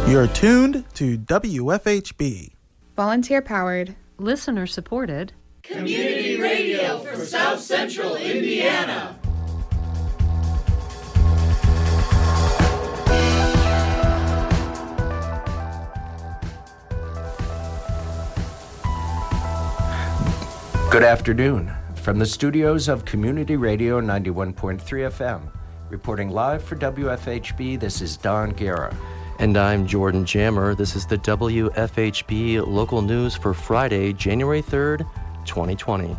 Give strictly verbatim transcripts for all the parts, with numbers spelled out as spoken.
You're tuned to W F H B. Volunteer-powered, listener-supported community radio for South Central Indiana. Good afternoon. From the studios of Community Radio ninety-one point three F M, reporting live for W F H B, this is Don Guerra. And I'm Jordan Jammer. This is the W F H B local news for Friday, January third, twenty twenty.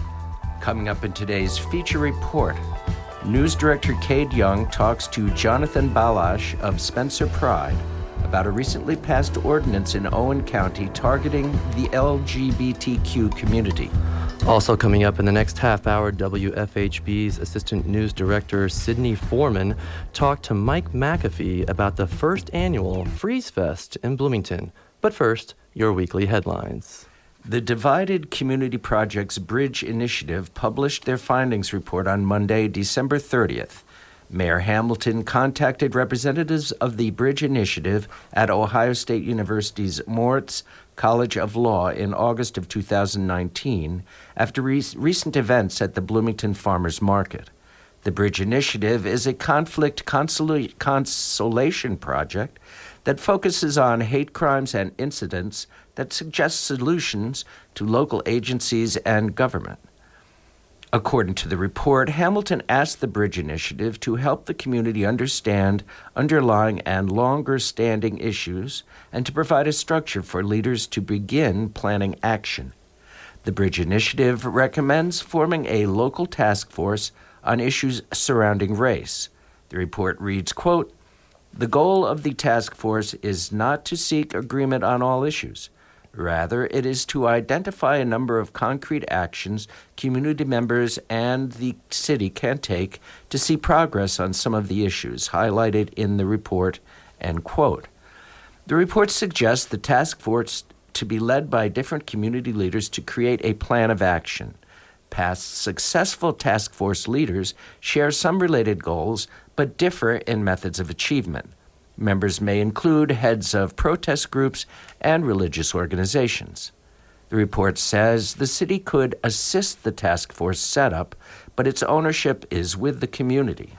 Coming up in today's feature report, News Director Cade Young talks to Jonathan Balash of Spencer Pride about a recently passed ordinance in Owen County targeting the L G B T Q community. Also coming up in the next half hour, W F H B's Assistant News Director Sydney Foreman talked to Mike McAfee about the first annual Freeze Fest in Bloomington. But first, your weekly headlines. The Divided Community Project's Bridge Initiative published their findings report on Monday, December thirtieth. Mayor Hamilton contacted representatives of the Bridge Initiative at Ohio State University's Moritz College of Law in August of two thousand nineteen after re- recent events at the Bloomington Farmers Market. The Bridge Initiative is a conflict consola- consolation project that focuses on hate crimes and incidents that suggest solutions to local agencies and government. According to the report, Hamilton asked the Bridge Initiative to help the community understand underlying and longer-standing issues and to provide a structure for leaders to begin planning action. The Bridge Initiative recommends forming a local task force on issues surrounding race. The report reads, quote, "The goal of the task force is not to seek agreement on all issues. Rather, it is to identify a number of concrete actions community members and the city can take to see progress on some of the issues highlighted in the report," end quote. The report suggests the task force to be led by different community leaders to create a plan of action. Past successful task force leaders share some related goals, but differ in methods of achievement. Members may include heads of protest groups and religious organizations. The report says the city could assist the task force setup, but its ownership is with the community.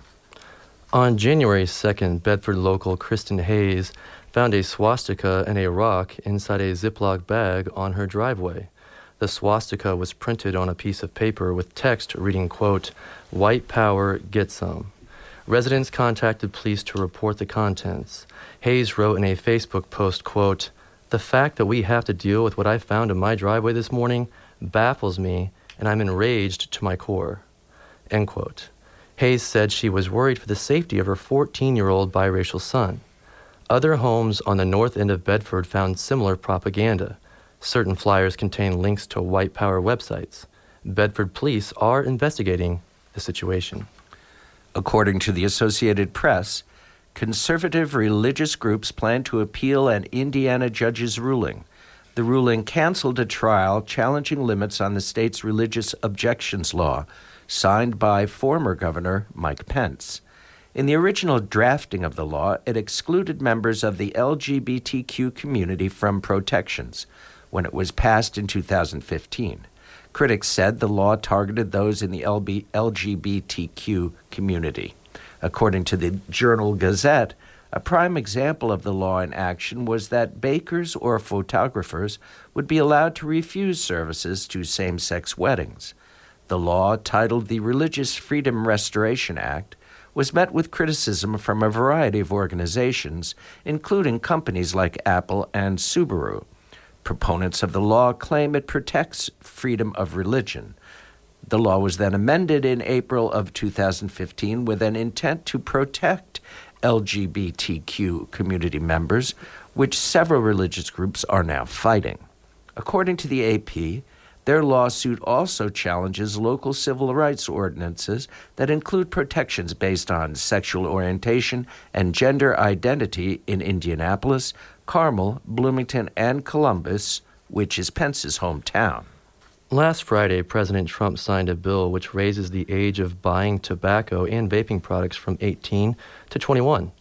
On January second, Bedford local Kristen Hayes found a swastika and a rock inside a Ziploc bag on her driveway. The swastika was printed on a piece of paper with text reading, quote, "White power, get some." Residents contacted police to report the contents. Hayes wrote in a Facebook post, quote, "The fact that we have to deal with what I found in my driveway this morning baffles me, and I'm enraged to my core," end quote. Hayes said she was worried for the safety of her fourteen-year-old biracial son. Other homes on the north end of Bedford found similar propaganda. Certain flyers contain links to white power websites. Bedford police are investigating the situation. According to the Associated Press, conservative religious groups plan to appeal an Indiana judge's ruling. The ruling canceled a trial challenging limits on the state's religious objections law, signed by former Governor Mike Pence. In the original drafting of the law, it excluded members of the L G B T Q community from protections when it was passed in two thousand fifteen. Critics said the law targeted those in the L G B T Q community. According to the Journal Gazette, a prime example of the law in action was that bakers or photographers would be allowed to refuse services to same-sex weddings. The law, titled the Religious Freedom Restoration Act, was met with criticism from a variety of organizations, including companies like Apple and Subaru. Proponents of the law claim it protects freedom of religion. The law was then amended in April of two thousand fifteen with an intent to protect L G B T Q community members, which several religious groups are now fighting. According to the A P, their lawsuit also challenges local civil rights ordinances that include protections based on sexual orientation and gender identity in Indianapolis, Carmel, Bloomington, and Columbus, which is Pence's hometown. Last Friday, President Trump signed a bill which raises the age of buying tobacco and vaping products from eighteen to twenty-one.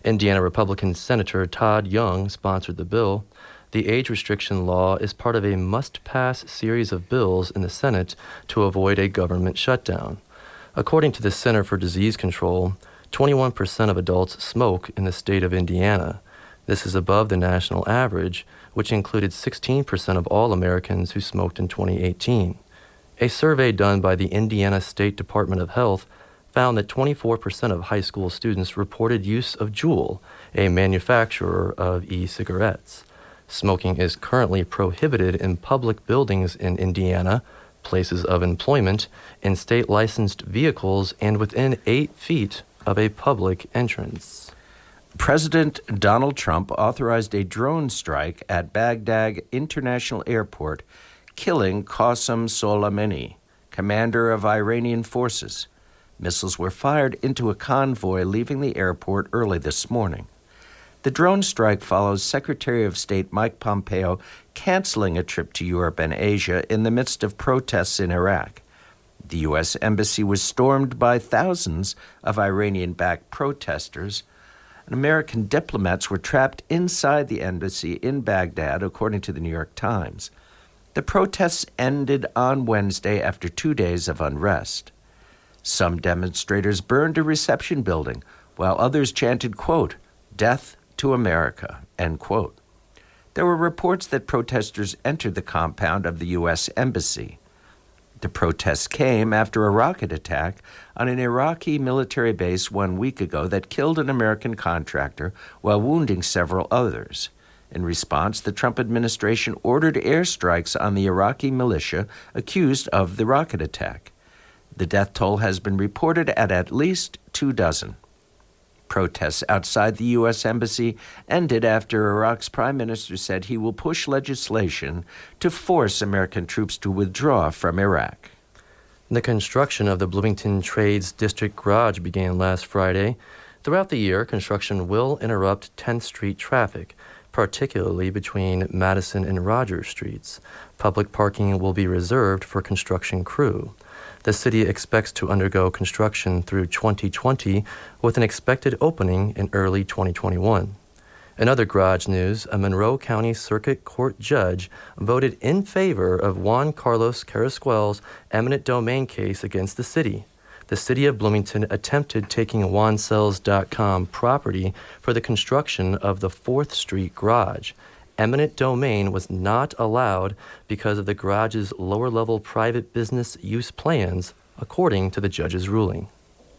Indiana Republican Senator Todd Young sponsored the bill. The age restriction law is part of a must-pass series of bills in the Senate to avoid a government shutdown. According to the Center for Disease Control, twenty-one percent of adults smoke in the state of Indiana. This is above the national average, which included sixteen percent of all Americans who smoked in twenty eighteen. A survey done by the Indiana State Department of Health found that twenty-four percent of high school students reported use of Juul, a manufacturer of e-cigarettes. Smoking is currently prohibited in public buildings in Indiana, places of employment, in state-licensed vehicles, and within eight feet of a public entrance. President Donald Trump authorized a drone strike at Baghdad International Airport, killing Qasem Soleimani, commander of Iranian forces. Missiles were fired into a convoy leaving the airport early this morning. The drone strike follows Secretary of State Mike Pompeo canceling a trip to Europe and Asia in the midst of protests in Iraq. The U S embassy was stormed by thousands of Iranian-backed protesters, and American diplomats were trapped inside the embassy in Baghdad, according to the New York Times. The protests ended on Wednesday after two days of unrest. Some demonstrators burned a reception building, while others chanted, quote, "Death to America," end quote. There were reports that protesters entered the compound of the U S embassy. The protests came after a rocket attack on an Iraqi military base one week ago that killed an American contractor while wounding several others. In response, the Trump administration ordered airstrikes on the Iraqi militia accused of the rocket attack. The death toll has been reported at at least two dozen. Protests outside the U S embassy ended after Iraq's prime minister said he will push legislation to force American troops to withdraw from Iraq. The construction of the Bloomington Trades District Garage began last Friday. Throughout the year, construction will interrupt tenth Street traffic, particularly between Madison and Rogers Streets. Public parking will be reserved for construction crew. The city expects to undergo construction through twenty twenty, with an expected opening in early twenty twenty-one. In other garage news, a Monroe County Circuit Court judge voted in favor of Juan Carlos Carrasquel's eminent domain case against the city. The city of Bloomington attempted taking Juan Cells dot com property for the construction of the fourth Street garage. Eminent domain was not allowed because of the garage's lower-level private business use plans, according to the judge's ruling.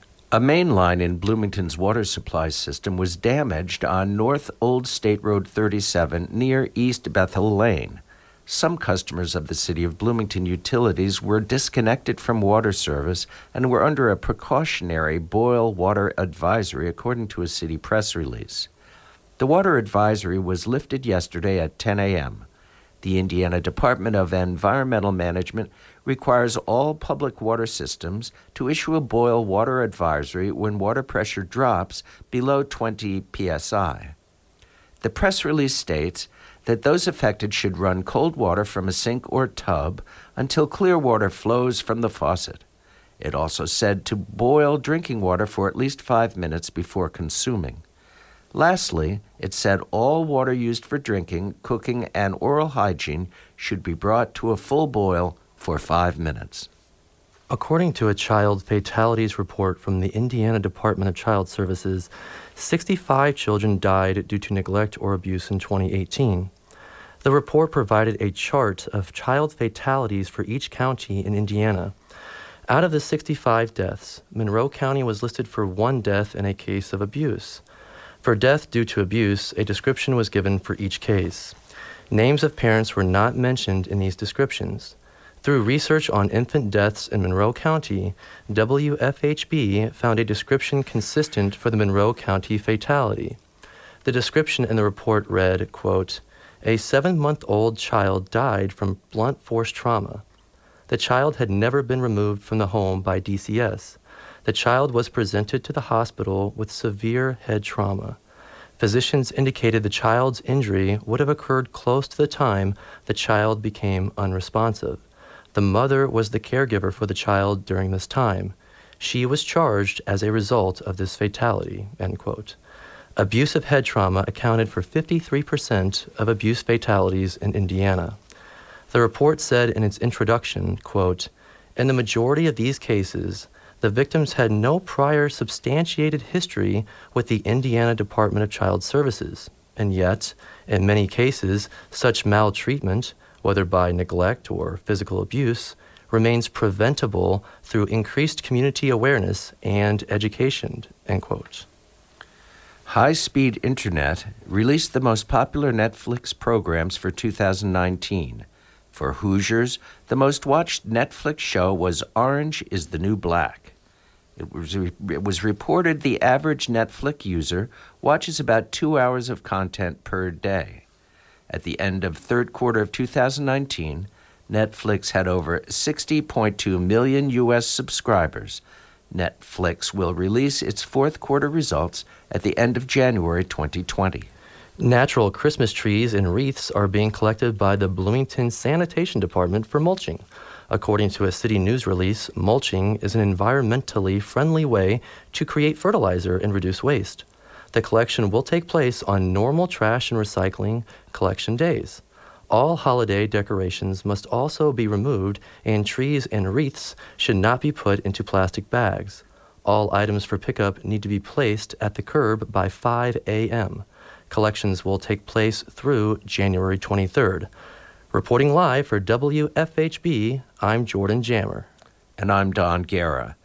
A main line in Bloomington's water supply system was damaged on North Old State Road thirty-seven near East Bethel Lane. Some customers of the City of Bloomington Utilities were disconnected from water service and were under a precautionary boil water advisory, according to a city press release. The water advisory was lifted yesterday at ten a.m. The Indiana Department of Environmental Management requires all public water systems to issue a boil water advisory when water pressure drops below twenty p s i. The press release states that those affected should run cold water from a sink or tub until clear water flows from the faucet. It also said to boil drinking water for at least five minutes before consuming. Lastly, it said all water used for drinking, cooking, and oral hygiene should be brought to a full boil for five minutes. According to a child fatalities report from the Indiana Department of Child Services, sixty-five children died due to neglect or abuse in twenty eighteen. The report provided a chart of child fatalities for each county in Indiana. Out of the sixty-five deaths, Monroe County was listed for one death in a case of abuse. For death due to abuse, a description was given for each case. Names of parents were not mentioned in these descriptions. Through research on infant deaths in Monroe County, W F H B found a description consistent for the Monroe County fatality. The description in the report read, quote, "A seven-month-old child died from blunt force trauma. The child had never been removed from the home by D C S. The child was presented to the hospital with severe head trauma. Physicians indicated the child's injury would have occurred close to the time the child became unresponsive. The mother was the caregiver for the child during this time. She was charged as a result of this fatality," end quote. Abusive head trauma accounted for fifty-three percent of abuse fatalities in Indiana. The report said in its introduction, quote, "In the majority of these cases, the victims had no prior substantiated history with the Indiana Department of Child Services, and yet, in many cases, such maltreatment, whether by neglect or physical abuse, remains preventable through increased community awareness and education," end quote. High-Speed Internet released the most popular Netflix programs for two thousand nineteen. For Hoosiers, the most watched Netflix show was Orange is the New Black. It was, re- it was reported the average Netflix user watches about two hours of content per day. At the end of third quarter of two thousand nineteen, Netflix had over sixty point two million U S subscribers. Netflix will release its fourth quarter results at the end of January twenty twenty. Natural Christmas trees and wreaths are being collected by the Bloomington Sanitation Department for mulching. According to a city news release, mulching is an environmentally friendly way to create fertilizer and reduce waste. The collection will take place on normal trash and recycling collection days. All holiday decorations must also be removed, and trees and wreaths should not be put into plastic bags. All items for pickup need to be placed at the curb by five a.m. Collections will take place through January twenty-third. Reporting live for W F H B, I'm Jordan Jammer. And I'm Don Guerra.